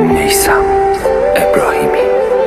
میثم ابراهیمی.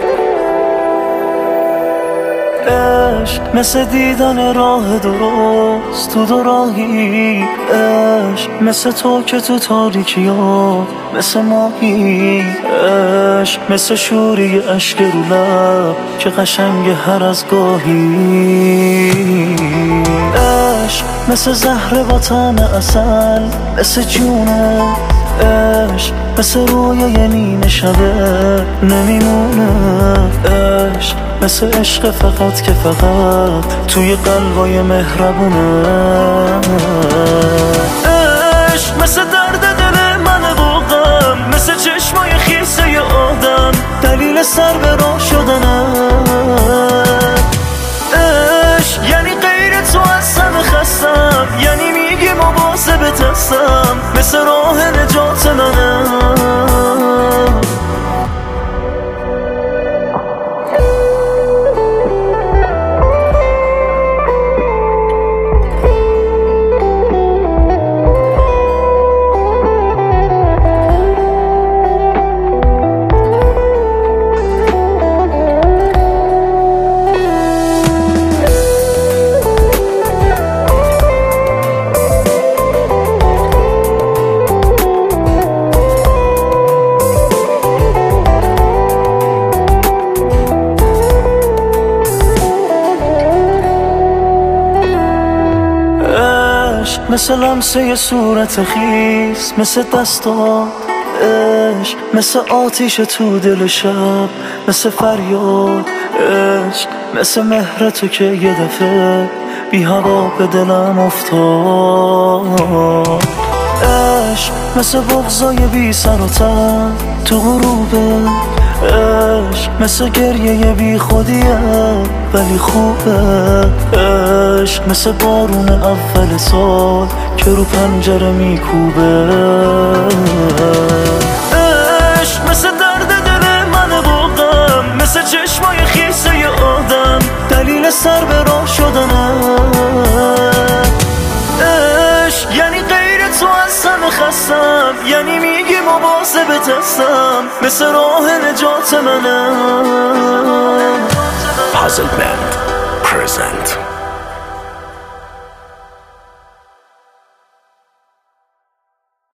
عشق مثل دیدن راه درست تو دو راهی، عشق مثل تو که تو تاریکی ها مثل ماهی، عشق مثل شوری اشک رو لب که قشنگ هر از گاهی، عشق مثل زهر با طعم عسل مثل جونه، عشق مثل رویای نیمه شبه نمیمونه، عشق مثل عشق فقط که فقط توی قلبای مهربونه، عشق مثل درد دل من و غم، مثل چشمای خیسه آدم دلیل سر به راه شدنه، عشق یعنی غیر تو از همه خستم، یعنی میگی مواظبت هستم مثل راه نجات منه. مثل لمسه صورت خیس، مثل دستا عشق، مثل آتیش تو دل شب، مثل فریاد عشق، مثل مهر تو که یه دفعه بی هوا به دلم افتاد، عشق مثل بغضای بی سر و تن تو غروبه، عشق مثل گریه بی خودیه ولی خوبه، عشق مثل بارون اول سال که رو پنجره میکوبه، عشق مثل درد دل من و غم، مثل چشمای خیسه آدم دلیل سر به راه شدنه، عشق یعنی غیر تو از همه خستم، یعنی میگی مواظبت هستم مثل راه نجات منه. Puzzle Band present